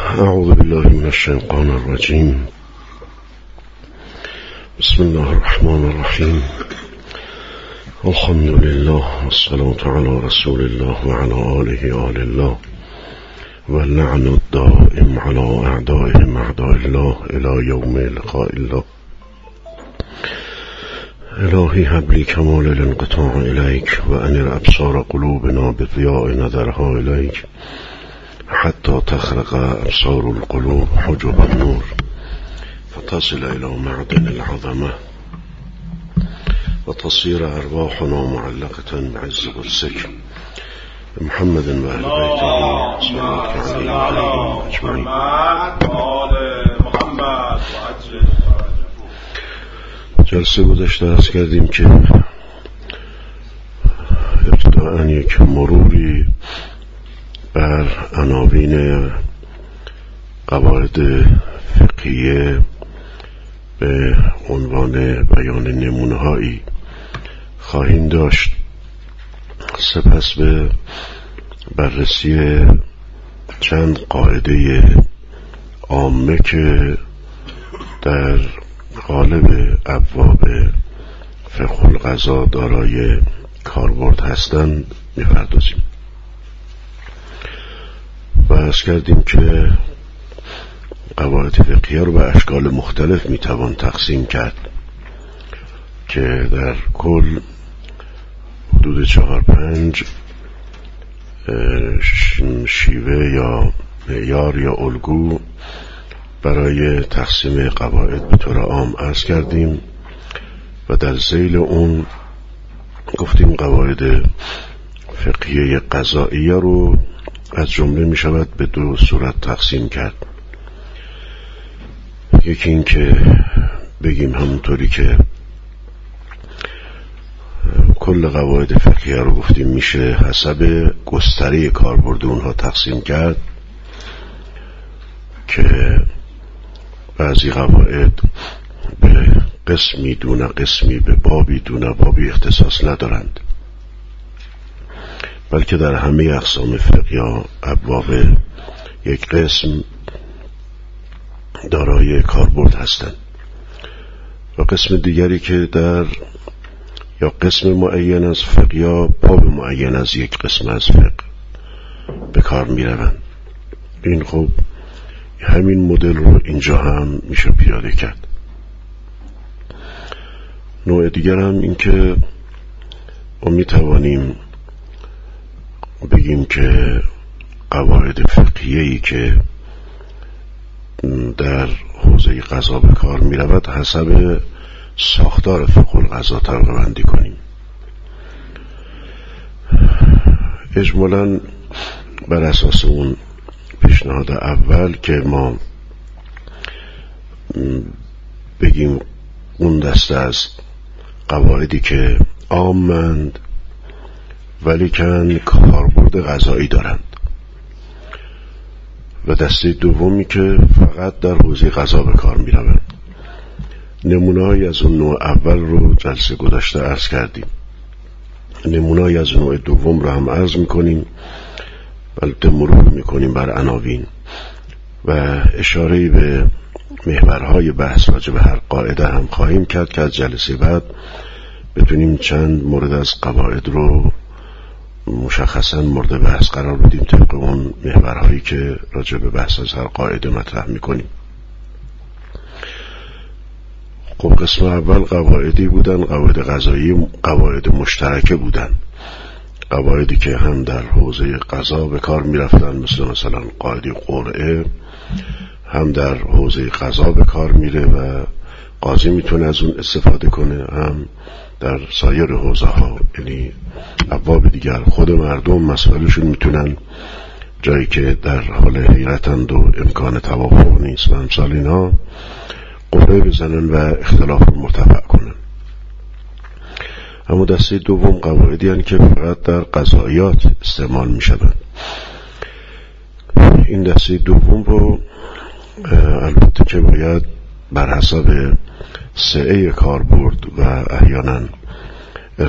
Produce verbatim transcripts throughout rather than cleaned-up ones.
اعوذ بالله من الشیطان الرجیم. بسم الله الرحمن الرحیم. الحمد لله والصلاة على رسول الله وعلى آله آل الله واللعن الدائم على أعدائهم أعداء الله إلى يوم لقاء الله. الهی هب لی کمال الانقطاع الیک و انر ابصار قلوبنا بضیاء نظرها الیک حتی تخرق ابصار القلوب حجب النور فتصل الى معدن العظمه و تصیر ارواحنا معلقه بعز قدسک محمد و اهل بیته صلوات علیهم اجمعین. جلسه گذشته عرض کردیم که ابتداءً یک مروری بر عناوین قواعد فقهیه به عنوان بیان نمونه‌هایی خواهیم داشت، سپس به بررسی چند قاعده عامه که در غالب ابواب فقه القضا دارای کاربرد هستند می‌پردازیم. و عرض کردیم که قواعد فقهیه رو به اشکال مختلف میتوان تقسیم کرد که در کل حدود چهار پنج شیوه یا معیار یا الگو برای تقسیم قواعد به طور عام عرض کردیم و در ذیل اون گفتیم قواعد فقهیه قضائیه رو از جمله می شود به دو صورت تقسیم کرد. یکی این که بگیم همونطوری که کل قواعد فقهیه رو گفتیم میشه حسب گستره کاربرد اونها تقسیم کرد که بعضی قواعد به قسمی دون قسمی به بابی دون بابی اختصاص ندارند، بلکه در همه اقسام فقه یا ابواب یک قسم دارای کاربرد هستند و قسم دیگری که در یا قسم معین از فقه یا باب معین از یک قسم از فقه به کار می روند. این خب همین مدل رو اینجا هم میشه پیاده کرد. نوع دیگر هم این که ما می توانیم بگیم که قواعد فقهیه‌ای که در حوزه قضا به کار می رود حسب ساختار فقه القضا طبقه بندی کنیم. اجمالاً بر اساس اون پیشنهاد اول که ما بگیم اون دسته از قواعدی که عامند ولی کن کاربرد قضایی دارند و دسته دومی که فقط در حوزه قضا به کار می روند. نمونه‌ای از اون نوع اول رو جلسه گذشته عرض کردیم، نمونه‌ای از نوع دوم رو هم عرض می کنیم، البته مرور می کنیم بر عناوین و اشاره‌ای به محورهای بحث راجع به هر قاعده هم خواهیم کرد که از جلسه بعد بتونیم چند مورد از قواعد رو مشخصا مورد بحث قرار بدیم طبق اون محورهایی که راجع به بحث از هر قاعده مطرح میکنیم. خب قسم اول قواعدی بودن، قواعد قضایی، قواعد مشترکه بودن، قواعدی که هم در حوزه قضا به کار میرفتن، مثل مثلا قاعده قرعه هم در حوزه قضا به کار میره و قاضی میتونه از اون استفاده کنه، هم در سایر حوزه ها یعنی ابواب دیگر خود مردم مسائلشون میتونن جایی که در حال حیرتند و امکان توافق نیست و امثال اینها قرعه بزنن و اختلاف مرتفع کنن. اما دسته دوم قواعدی هستند که فقط در قضایات استعمال میشوند. این دسته دوم رو البته که باید بر حسب سعه کاربرد و احیانا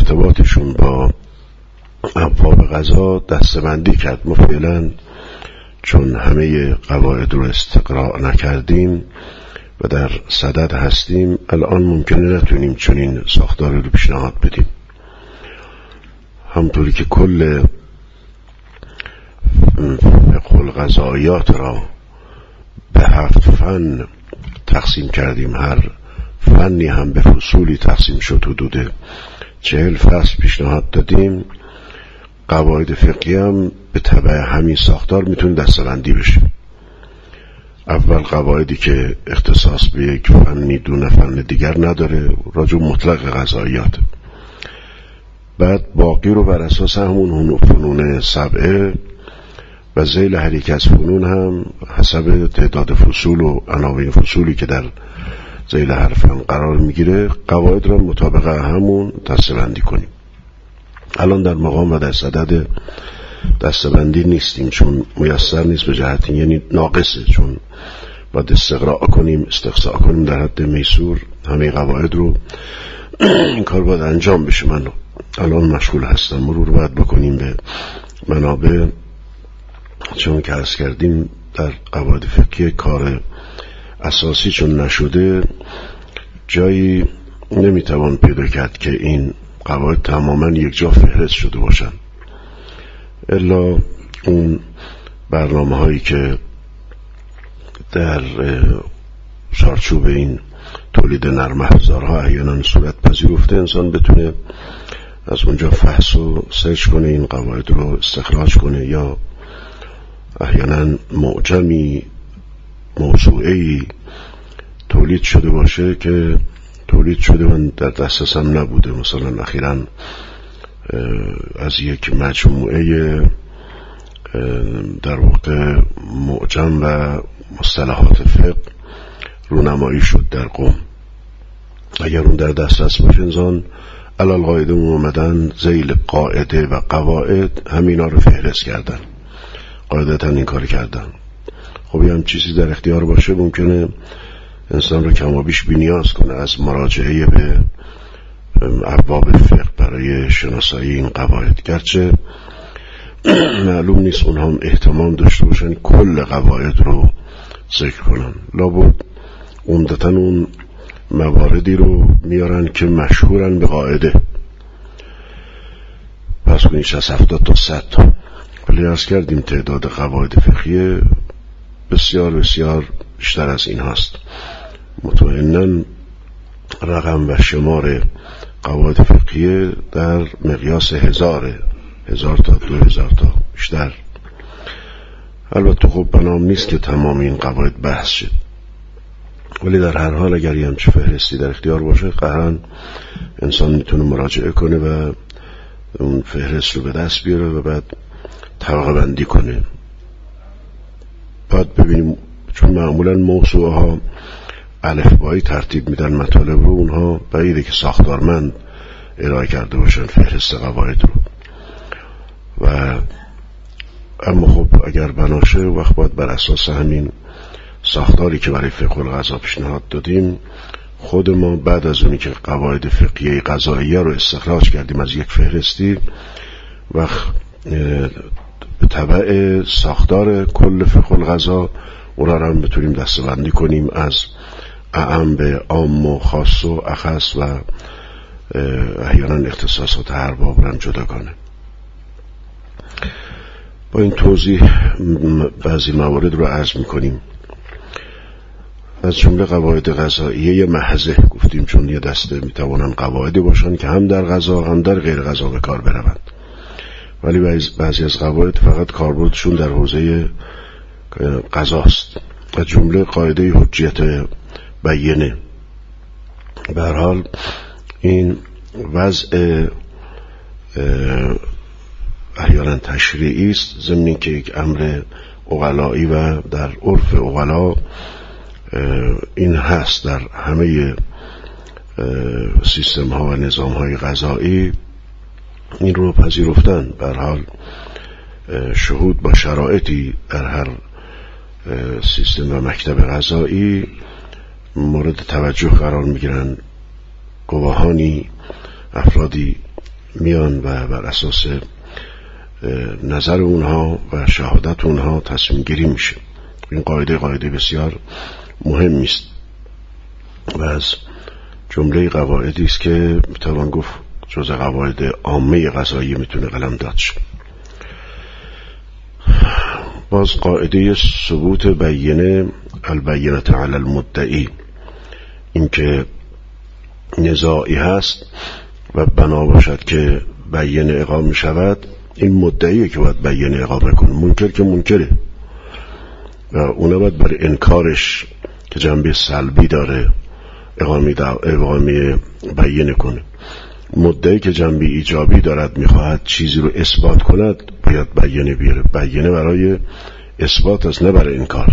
ارتباطشون با ابواب قضا دسته‌بندی کرد. ما فعلا چون همه قواعد رو استقراء نکردیم و در صدد هستیم، الان ممکنه نتونیم چنین ساختار رو پیشنهاد بدیم. همطوری که کل فقه القضاییات را به هفت فن تقسیم کردیم، هر فنی هم به فصولی تقسیم شد، حدود چهل فصل پیشنهاد دادیم، قواعد فقهی هم به تبع همین ساختار میتونه دسته‌بندی بشه. اول قواعدی که اختصاص به یک فنی دون فن دیگر نداره، راجع مطلق قضاییات. بعد باقی رو بر اساس همون فنون سبعه و ذیل هر یک از فنون هم حسب تعداد فصول و عناوین فصولی که در ذیل هر فن قرار میگیره، قواعد را مطابق همون دسته‌بندی کنیم. الان در مقام و در صدد دسته‌بندی نیستیم، چون میسر نیست به جهت، یعنی ناقصه، چون باید استقراء کنیم، استقصاء کنیم در حد میسور همه قواعد رو. این کار باید انجام بشه. من الان مشغول هستم، مرور باید بکنیم به منابع، چون که عرض کردیم در قواعد فقهی کار اساسی چون نشده، جایی نمیتوان پیدا کرد که این قواعد تماما یک جا فهرست شده باشن، الا اون برنامه هایی که در چارچوب این تولید نرم افزارها احیانا صورت پذیرفته، انسان بتونه از اونجا فحص و سرچ کنه، این قواعد رو استخراج کنه، یا احیانا معجمی موضوعی تولید شده باشه که تولید شده من در دسترسم نبوده. مثلا اخیراً از یک مجموعه در واقع معجم و مصطلحات فقه رونمایی شد در قم. اگر اون در دسترس باشه، انسان علال قاعده اومدن ذیل قاعده و قواعد همینا رو فهرست کردن، قاعدتا این کار کردن. خب یه هم چیزی در اختیار باشه، ممکنه انسان رو کم و بیش بی‌نیاز کنه از مراجعه به ابواب فقه برای شناسایی این قواعد، گرچه معلوم نیست اونها هم اهتمام داشته باشن کل قواعد رو ذکر کنن. لابد عمدتاً اون مواردی رو میارن که مشهورن به قاعده، پس کنید شصت هفتاد تا صد تا. ولی عرض کردیم تعداد قواعد فقهی بسیار بسیار بیشتر از این هست. مطمئناً رقم و شمار قواعد فقهی در مقیاس هزاره، هزار تا، دو هزار تا بیشتر. البته خب بنام نیست که تمام این قواعد بحث شد، ولی در هر حال اگر یه همچه فهرستی در اختیار باشه، قهرن انسان میتونه مراجعه کنه و اون فهرست رو به دست بیاره و بعد طبقه بندی کنه. بعد ببینیم، چون معمولا موضوع ها الفبایی ترتیب میدن مطالب رو، اونها بعیده که ساختارمند ارائه کرده باشن فهرست قواعد رو. و اما خب اگر بناشه، وقت باید بر اساس همین ساختاری که برای فقه القضا پیشنهاد دادیم، خود ما بعد از اونی که قواعد فقهی قضاییه رو استخراج کردیم از یک فهرستی، وقت به تبع ساختار کل فقه القضا اون را هم بتونیم دسته‌بندی کنیم، از اعم به عام و خاص و اخص و احیانا اختصاصات هر باب را هم جدا کنه. با این توضیح بعضی موارد رو عرض میکنیم. از جمله قواعد قضاییه محضه گفتیم، چون یه دسته میتوانن قواعدی باشن که هم در قضا هم در غیر قضا به کار بروند، ولی بعضی از قواعد فقط کاربردشون در حوزه قضاست. از جمله قاعده حجیت بیینه. به هر حال این وضع احیانا تشریعی است، ضمن که یک امر عقلایی و در عرف عقلا این هست. در همه سیستم ها و نظام های قضایی این رو پذیرفتن. به هر حال شهود با شرایطی در هر سیستم و مکتب قضایی مورد توجه قرار میگیرن. گواهانی، افرادی میان و بر اساس نظر اونها و شهادت اونها تصمیم گیری میشه. این قاعده قاعده بسیار مهمی است و از جمله قواعدی است که میتوان گفت جزء قواعد عامه قضایی میتونه قلمداد شه. باز قاعده ثبوت بینه البینه علی المدعی، این که نزاعی هست و بنا باشد که بینه اقامه شود، این مدعیه که باید بینه اقامه کنه، منکر که منکره و اونه باید برای انکارش که جنبه سلبی داره اقامه, اقامه بینه کنه. مدعی که جنبه ایجابی دارد، میخواهد چیزی رو اثبات کند، باید بینه بیاره. بینه برای اثبات است، نه برای انکار.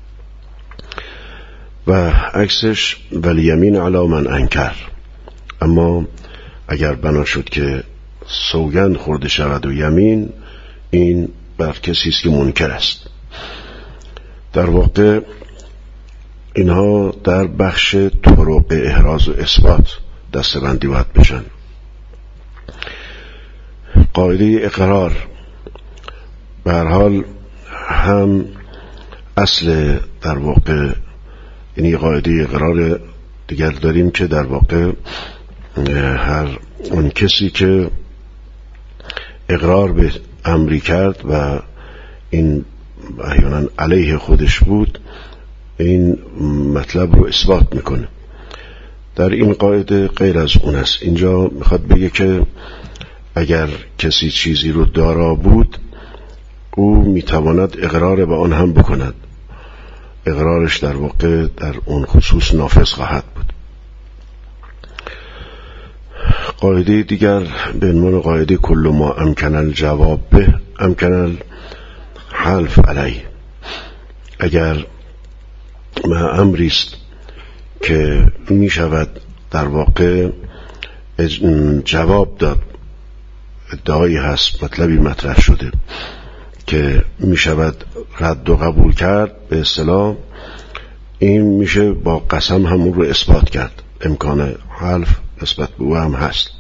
و عکسش ولیمین علی من انکر. اما اگر بنا شد که سوگند خورده شود و یمین، این بر کسی است که منکر است. در واقع اینها در بخش طرق احراز و اثبات دسته‌بندی باید بشن. قاعده اقرار به هر حال هم اصل در واقع، یعنی قاعده اقرار دیگر داریم که در واقع هر اون کسی که اقرار به امری کرد و این احیانا علیه خودش بود، این مطلب رو اثبات میکنه. در این قاعده غیر از اون است. اینجا میخواد بگه که اگر کسی چیزی رو دارا بود، او میتواند اقرار به آن هم بکند. اقرارش در واقع در اون خصوص نافذ خواهد بود. قاعده دیگر به عنوان قاعده کل ما امکن الجواب به امکن الحلف علیه. اگر ما امری است که می شود در واقع جواب داد، ادعایی هست، مطلبی مطرح شده که می شود رد و قبول کرد، به اصطلاح این میشه با قسم همون رو اثبات کرد. امکان حلف نسبت به او هم هست.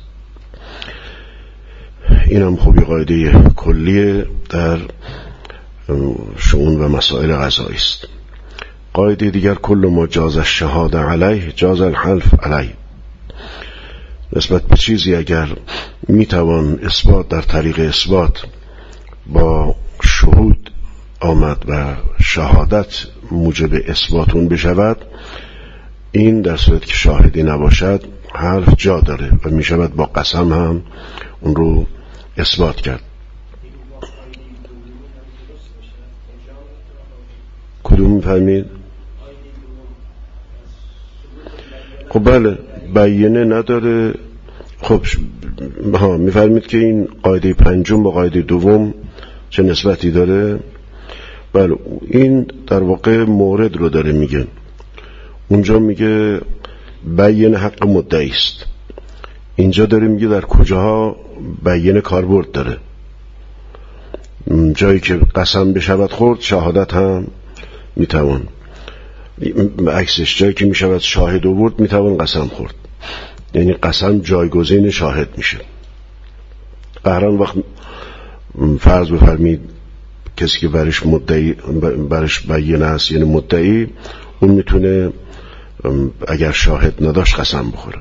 این هم خوبی قاعده کلیه در شؤون و مسائل قضایی است. قاعده دیگر کل ما جاز الشهاده علیه جاز الحلف علیه. نسبت به چیزی اگر میتوان اثبات در طریق اثبات با شهود آمد و شهادت موجب اثباتون بشود، این در صورت که شاهدی نباشد حرف جا داره و میشود با قسم هم اون رو اثبات کرد. کدوم میفهمید؟ خب بله، بیانه نداره. خب ها میفرمید که این قاعده پنجم با قاعده دوم چه نسبتی داره؟ بله، این در واقع مورد رو داره میگه. اونجا میگه بیان حق مدعی است، اینجا داره میگه در کجاها بیان کاربرد داره. جایی که قسم بشود خورد، شهادت هم میتوان. عکسش جایی که میشود شاهد آورد، میتوان قسم خورد. یعنی قسم جایگزین شاهد میشه. قهران وقت فرض بفرمید کسی که برش مدعی برش بیانه است، یعنی مدعی، اون میتونه اگر شاهد نداشت قسم بخوره.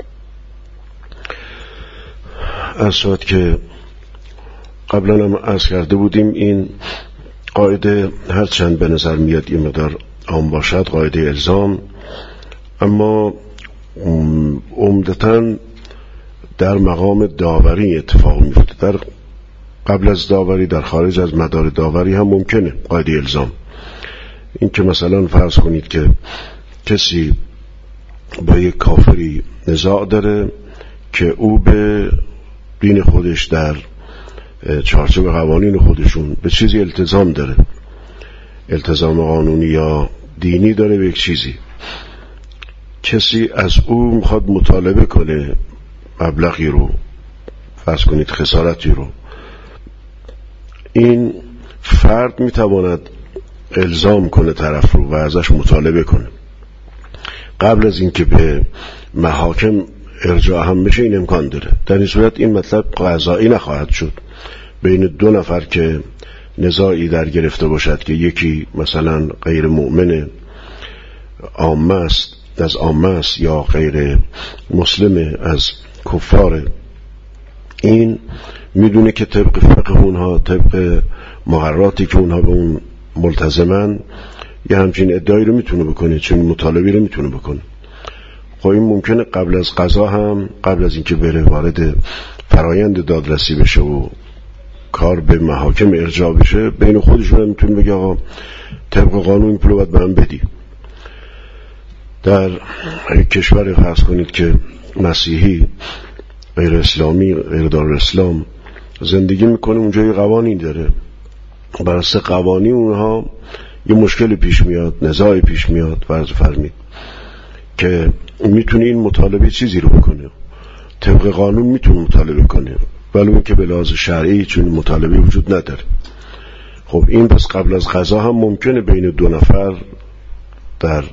از صورت که قبلا هم عرض کرده بودیم، این قاعده هرچند به نظر میاد این مقدار عام باشد، قاعده الزام، اما عمدتاً در مقام داوری اتفاق میفته. در قبل از داوری، در خارج از مدار داوری هم ممکنه قاعده الزام. این که مثلا فرض کنید که کسی با یک کافری نزاع داره که او به دین خودش در چارچوب قوانین خودشون به چیزی التزام داره، التزام قانونی یا دینی داره به یک چیزی. کسی از او میخواد مطالبه کنه مبلغی رو، فرض کنید خسارتی رو. این فرد میتواند الزام کنه طرف رو و ازش مطالبه کنه. قبل از اینکه به محاکم ارجاع هم بشه این امکان داره. در این صورت این مطلب قضایی نخواهد شد، بین دو نفر که نزاعی در گرفته باشد که یکی مثلا غیر مؤمن عامه است از عامه است یا غیر مسلم از کفار، این میدونه که طبق فقه اونها، طبق مقرراتی که اونها به اون ملتزمن، یه همچین ادعایی رو میتونه بکنه، چون مطالبی رو میتونه بکنه. خب این ممکنه قبل از قضا هم، قبل از اینکه بره وارد فرایند دادرسی بشه و کار به محاکم ارجاع بشه، بین خودشون هم میتونه بگه آقا طبق قانون این پولو باید به من بدی. در کشور فرض کنید که مسیحی، غیر اسلامی، غیر دار اسلام زندگی میکنه، اونجا یه قوانین داره، بر اساس قوانین اونها یه مشکل پیش میاد، نزاعی پیش میاد، فرض فرمید که میتونه این مطالبه چیزی رو بکنه، طبق قانون میتونه مطالبه کنه، ولی اون که به لحاظ شرعی چون مطالبه وجود نداره. خب این پس قبل از قضا هم ممکنه بین دو نفر در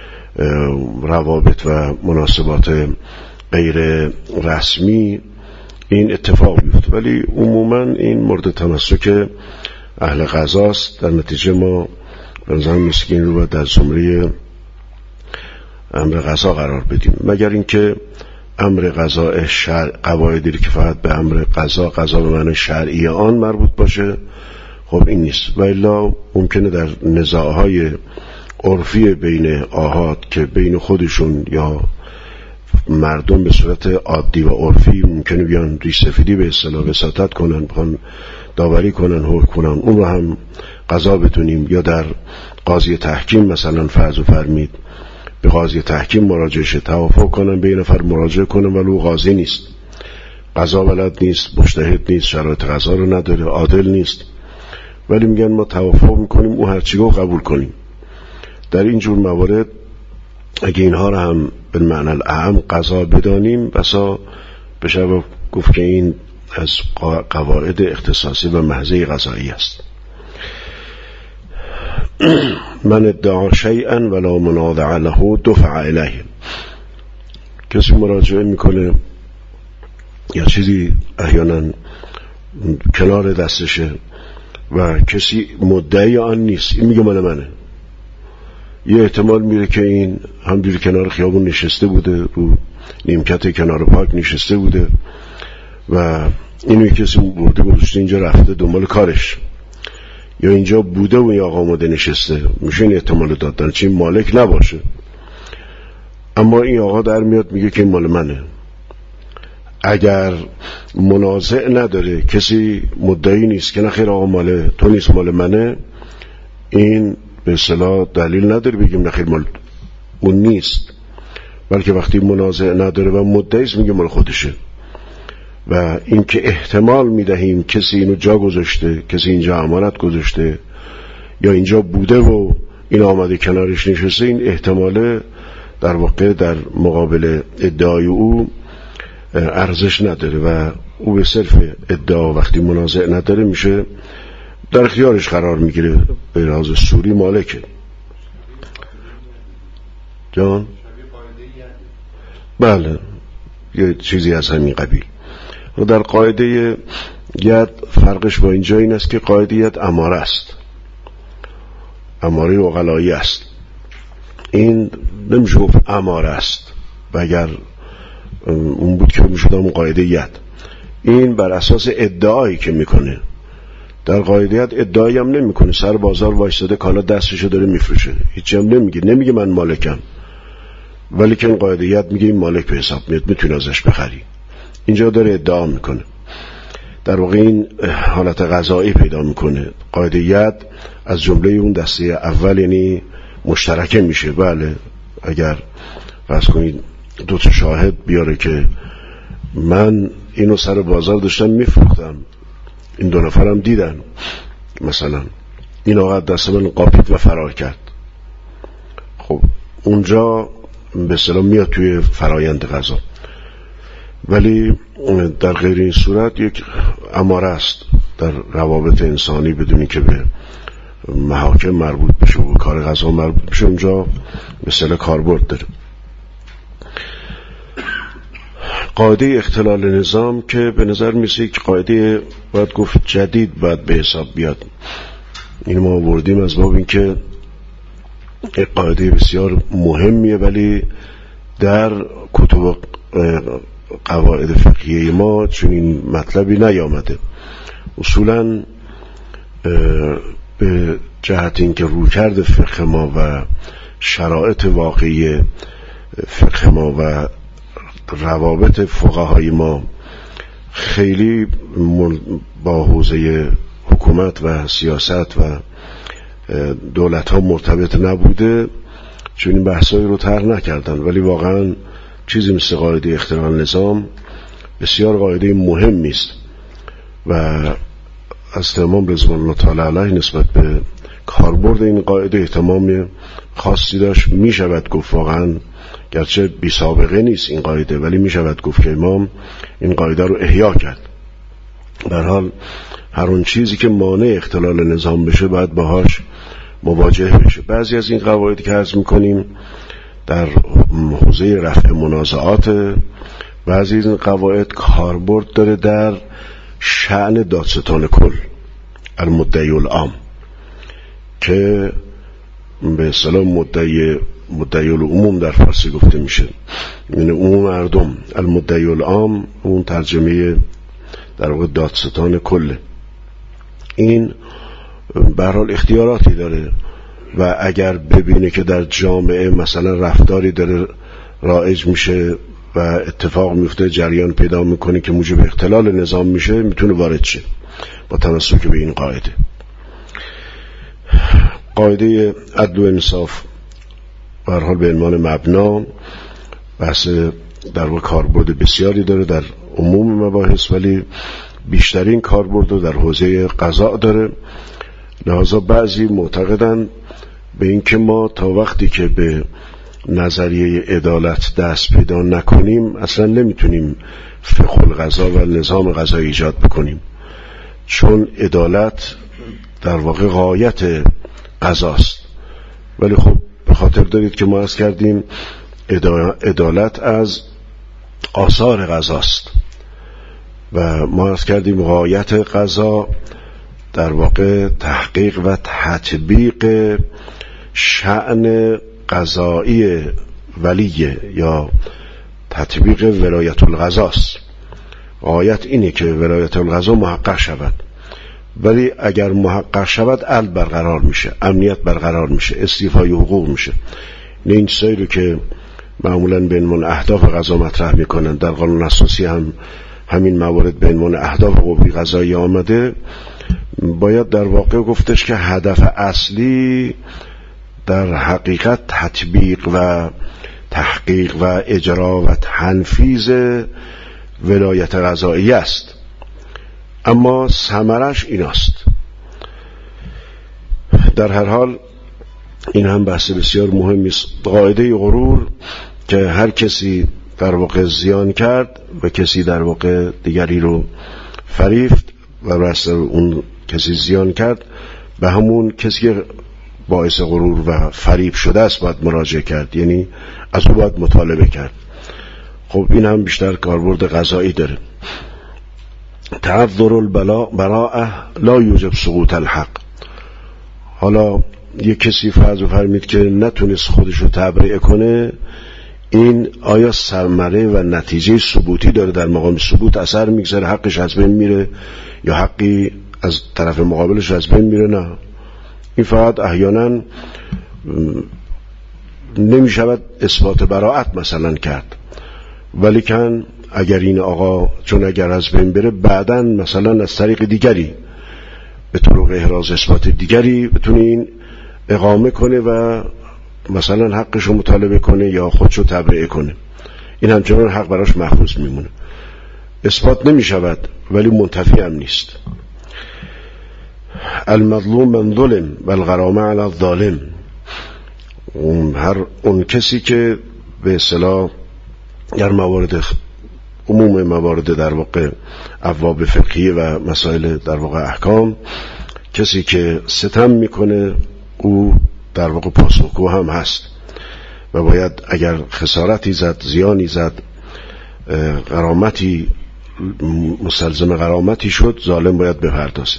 روابط و مناسبات غیر رسمی این اتفاق بیفته، ولی عموما این مورد تمسک اهل قضاست. در نتیجه ما بنظرم مسکین رو باید در زمره امر قضا قرار بدیم، مگر اینکه امر قضا شرع، قواعدی که فقط به امر قضا، قضا به معنی شرعی آن مربوط باشه، خب این نیست. و الا ممکنه در نزاعهای عرفی بین آحاد که بین خودشون یا مردم به صورت عادی و عرفی ممکنه بیان ریش سفیدی به اصطلاح وساطت کنن، بخوان داوری کنن، حکم کنن، اون رو هم قضا بدونیم. یا در قاضی تحکیم مثلا فرض و فرمید به قاضی تحکیم مراجعه شه، توافق کنن، به یه نفر مراجعه کنن ولی او قاضی نیست، قضا بلد نیست، مجتهد نیست، شرایط قضا رو نداره، عادل نیست، ولی میگن ما توافق میکنیم او هرچی گفت قبول کنیم. در این جور موارد اگه اینها رو هم به معنی الاعم قضا بدانیم، بسا بشه گفت که این از قواعد اختصاصی و محضه قضایی است. من ادعا شیئا ولا منازع له دفع الیه. کسی مراجعه میکنه یا چیزی احیانا کنار دستشه و کسی مدعی آن نیست، این میگه مال منه، یه احتمال میره که این همجوری کنار خیابون نشسته بوده، رو نیمکت کنار پارک نشسته بوده و اینو کسی برده گذاشته اینجا، رفته دنبال کارش، یا اینجا بوده و این آقا آمده نشسته، میشه این احتمال دادن چی مالک نباشه، اما این آقا در میاد میگه که این مال منه. اگر منازع نداره، کسی مدعی نیست که نخیر آقا مال تو نیست مال منه، این به اصطلاح دلیل نداره بگیم نخیر مال اون نیست، بلکه وقتی منازع نداره و مدعی است میگه مال خودشه. و این که احتمال میدهیم کسی اینو جا گذاشته، کسی اینجا امانت گذاشته یا اینجا بوده و این آمده کنارش نشسته، این احتمال در واقع در مقابل ادعای او ارزش نداره و او به صرف ادعا وقتی منازع نداره میشه در اختیارش قرار میگیره، به لحاظ سوری مالکه. جان؟ بله، یه چیزی از همین قبیل. و در قاعده ید فرقش با اینجا این است که قاعده ید اماره است، اماره عقلایی است، این نمیشه گفت اماره است، و اگر اون بود که میشد همون قاعده ید. این بر اساس ادعایی که میکنه، در قاعده ید ادعایی هم نمیکنه، سر بازار وایساده کالا دستشو داره میفروشه، هیچی هم نمیگه، نمیگه من مالکم، ولی که این قاعده ید میگه این مالک به حساب میاد، میتونی ازش بخری. اینجا داره ادعا میکنه، در واقع این حالت قضایی پیدا میکنه. قاعده ید از جمله اون دسته اول یعنی مشترکه میشه. بله، اگر فرض کنید دو تا شاهد بیاره که من اینو سر بازار داشتم میفروختم، این دو نفرم دیدن، مثلا این آقا دست من قاپید و فرار کرد، خب اونجا به اصطلاح میاد توی فرایند قضا. ولی در غیر این صورت یک اماره است در روابط انسانی، بدونی که به محاکم مربوط بشه و کار قضا مربوط بشه، اونجا مثلا کاربرد داره. قاعده اختلال نظام که به نظر میسه یک قاعده باید گفت جدید باید به حساب بیاد. این ما آوردیم از باب این که یک قاعده بسیار مهمیه ولی در کتب قواعد فقهی ما چون این مطلبی نیامده. اصولا به جهت اینکه رویکرد فقه ما و شرایط واقعی فقه ما و روابط فقهای ما خیلی با حوزه حکومت و سیاست و دولت ها مرتبط نبوده چون این بحثایی رو طرح نکردن، ولی واقعا چیزی مثل قاعده اختلال نظام بسیار قاعده مهمی است و از امام رضوان الله تعالی علیه نسبت به کاربرد این قاعده اهتمام خاصی داشت. می شود گفت واقعا گرچه بی سابقه نیست این قاعده ولی می شود گفت که امام این قاعده رو احیا کرد. به هر حال هر اون چیزی که مانع اختلال نظام بشه باید باهاش مواجه بشه. بعضی از این قواعدی که عرض میکنیم در حوزه رفع منازعات، بعضی از این قواعد کاربرد داره در شأن دادستان کل المدعی العام که به اصطلاح مدعی مدعی العموم در فارسی گفته میشه، یعنی عموم مردم. المدعی العام اون ترجمه در واقع دادستان کل. این به هر حال اختیاراتی داره و اگر ببینه که در جامعه مثلا رفتاری داره رایج میشه و اتفاق میفته جریان پیدا میکنه که موجب اختلال نظام میشه میتونه وارد شه با تمسک به این قاعده. قاعده عدل و انصاف به هر حال به عنوان مبنا بحث در واقع کاربرد بسیاری داره در عموم مباحث ولی بیشترین کاربرد در حوزه قضا داره. لذا بعضی معتقدن به این که ما تا وقتی که به نظریه عدالت دست پیدا نکنیم اصلا نمیتونیم فقه القضا و نظام قضایی ایجاد بکنیم، چون عدالت در واقع غایت قضاست. ولی خب به خاطر دارید که ما عرض کردیم عدالت از آثار قضاست و ما عرض کردیم غایت قضا در واقع تحقیق و تطبیق شأن قضایی ولیه یا تطبیق ولایت القضاست. غایت اینه که ولایت القضا محقق شود، ولی اگر محقق شود عدل برقرار میشه، امنیت برقرار میشه، استیفای حقوق میشه. این چیزایی رو که معمولا به عنوان اهداف قضا مطرح میکنن در قانون اساسی هم همین موارد به عنوان اهداف قوی قضایی آمده. باید در واقع گفتش که هدف اصلی در حقیقت تطبیق و تحقیق و اجرا و تنفیذ ولایت قضایی است، اما ثمرش این است. در هر حال این هم بحث بسیار مهمی است. قاعده غرور که هر کسی در واقع زیان کرد و کسی در واقع دیگری رو فریفت و راست اون کسی زیان کرد به همون کسی که باعث غرور و فریب شده است باید مراجعه کرد، یعنی از او باید مطالبه کرد. خب این هم بیشتر کاربرد قضایی داره. تعذر البراءه لا یوجب سقوط الحق. حالا یک کسی فرض فرمید که نتونست خودشو تبرئه کنه، این آیا ثمره و نتیجه ثبوتی داره؟ در مقام ثبوت اثر میگذاره، حقش از بین میره یا حقی از طرف مقابلش از بین میره؟ نه، این فقط احیانا نمیشود اثبات براءت مثلا کرد، ولیکن اگر این آقا چون اگر از بین بره بعداً مثلا از طریق دیگری به طرق احراز اثبات دیگری بتونه این اقامه کنه و مثلا حقشو مطالبه کنه یا خودشو تبرئه کنه، این همچنان حق براش محفوظ میمونه. اثبات نمی شود ولی منتفی هم نیست. المظلوم من ظلم و الغرامه علی الظالم. اون هر اون کسی که به اصطلاح در موارد عموم موارد در واقع ابواب فقهی و مسائل در واقع احکام کسی که ستم میکنه او در واقع پاسخگو هم هست و باید اگر خسارتی زد، زیانی زد غرامتی مستلزم غرامتی شد، ظالم باید بپردازه.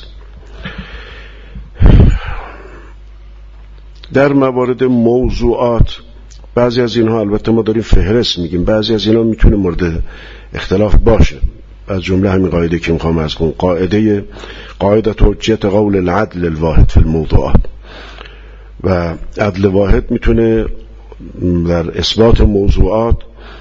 در موارد موضوعات بعضی از اینها البته ما داریم فهرست میگیم، بعضی از اینها میتونه مورد اختلاف باشه. از جمله همین قاعده که میخوام از کنم، قاعده قاعده حجت قول العدل الواحد فی الموضوعات. و عدل واحد میتونه در اثبات موضوعات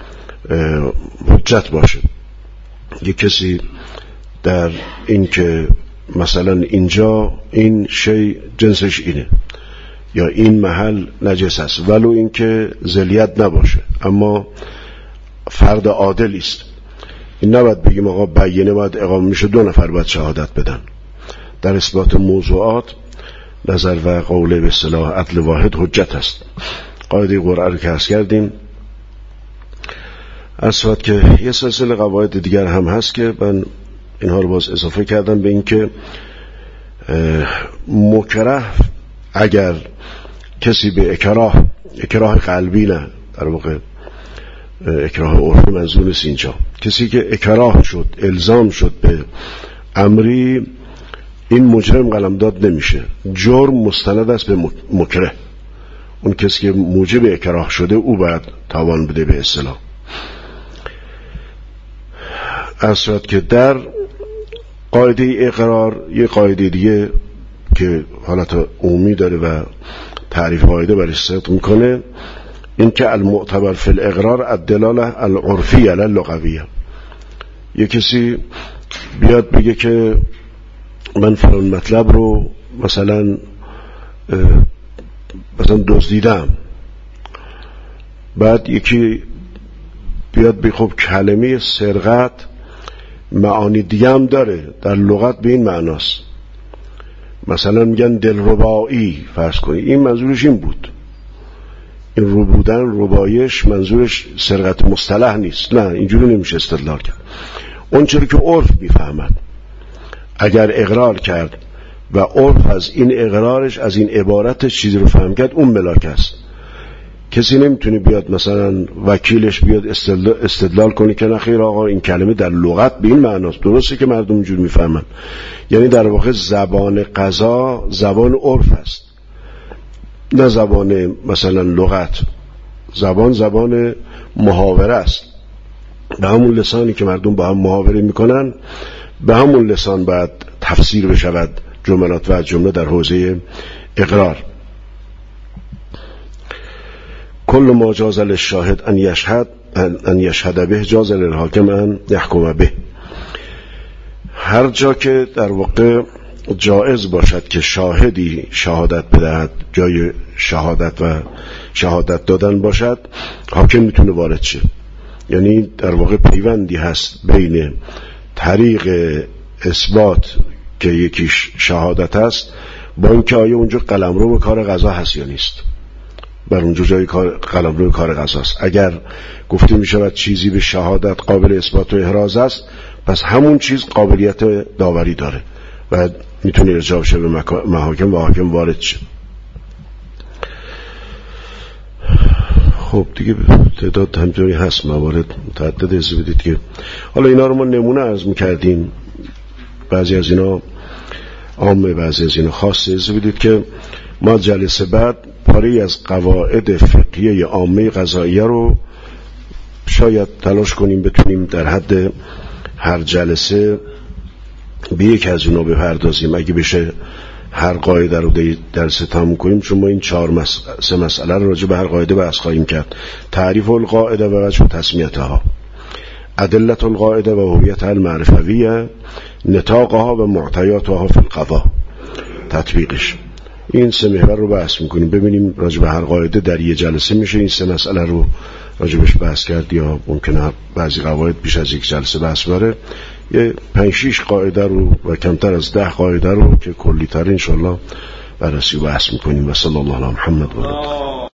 حجت باشه. یک کسی در این که مثلا اینجا این شی جنسش اینه یا این محل نجس است، ولو این که ذلیت نباشه اما فرد عادلی است، این نباید بگیم آقا بیینه باید اقامه میشه دو نفر باید شهادت بدن. در اثبات موضوعات نظر و قول به اصطلاح عدل واحد حجت است. قاعده قرآن رو که عرض کردیم، اصلا که یه سلسله قواعد دیگر هم هست که من اینها رو باز اضافه کردم به این که مکره اگر کسی به اکراه اکراه قلبی نه در واقع اکراه عرفی منظور نیست اینجا، کسی که اکراه شد الزام شد به امری، این مجرم قلمداد نمیشه، جرم مستند است به مکره. اون کسی که موجب اکراه شده او باید تاوان بده به اصطلاح. اصلا که در قاعده اقرار یه قاعده دیگه که حالت عمومی داره و تعریف قاعده برش صدق میکنه، این که المعتبر فی الاقرار الدلاله العرفی علی اللغویه. یه کسی بیاد بگه که من فلان مطلب رو مثلا مثلا دزدیدم، بعد یکی بیاد بگه خب کلمه سرقت معانی دیگه هم داره، در لغت به این معناست، مثلا میگن دلربایی فرض کنی، این منظورش این بود، این رو بودن ربایش منظورش سرقت مصطلح نیست، نه اینجوری نمیشه استدلال کرد. اون چیزی که عرف میفهمد اگر اقرار کرد و عرف از این اقرارش از این عبارتش چیزی رو فهم کرد، اون ملاک است. کسی نمیتونه بیاد مثلا وکیلش بیاد استدلال, استدلال کنه که نه خیر آقا این کلمه در لغت به این معناست. درسته که مردم اینجور میفهمن، یعنی در واقع زبان قضا زبان عرف است نه زبان مثلا لغت، زبان زبان محاوره است. به همون لسانی که مردم با هم محاوره میکنن به همون لسان باید تفسیر بشود جملات و جمله در حوزه اقرار. کل ما جاز للشاهد ان یشهد ان یشهد به جاز للحاکم ان یحکم به. هر جا که در واقع جائز باشد که شاهدی شهادت بدهد، جای شهادت و شهادت دادن باشد، حاکم میتونه وارد شه. یعنی در واقع پیوندی هست بین طریق اثبات که یکیش شهادت است با اینکه آیا اونجا قلمرو به کار قضا هست یا نیست. بر اونجا جای قلمرو به کار قضا است. اگر گفته می شود چیزی به شهادت قابل اثبات و احراز است، پس همون چیز قابلیت داوری داره و میتونه ارجاع بشه به محاکم و حاکم وارد شه. خب دیگه تعداد همجوری هست، موارد متعدد از بدید که حالا اینا رو ما نمونه عرض میکردیم، بعضی از اینا عامه بعضی از اینا خاصه. از بدید که ما جلسه بعد پاری از قواعد فقهیه عامه قضاییه رو شاید تلاش کنیم بتونیم در حد هر جلسه به یک از اونا بپردازیم، اگه بشه هر قاعده رو درس تموم کنیم، چون ما این چهار مس... سه مسئله رو راجع به هر قاعده بحث خواهیم کرد. تعریف القاعده و وجه تسمیتها، ادلت القاعده و هویتها المعرفویه، نطاقها و معطیاتها فی القضاء، تطبیقش. این سه محور رو بحث میکنیم، ببینیم راجع به هر قاعده در یه جلسه میشه این سه مسئله رو راجبش بحث کرد یا ممکنه بعضی قواعد بیش از یک جلسه بحث بره. یه پنج شیش قاعده رو و کمتر از ده قاعده رو که کلی تر انشالله بررسی و بحث میکنیم. و صلی الله علی محمد و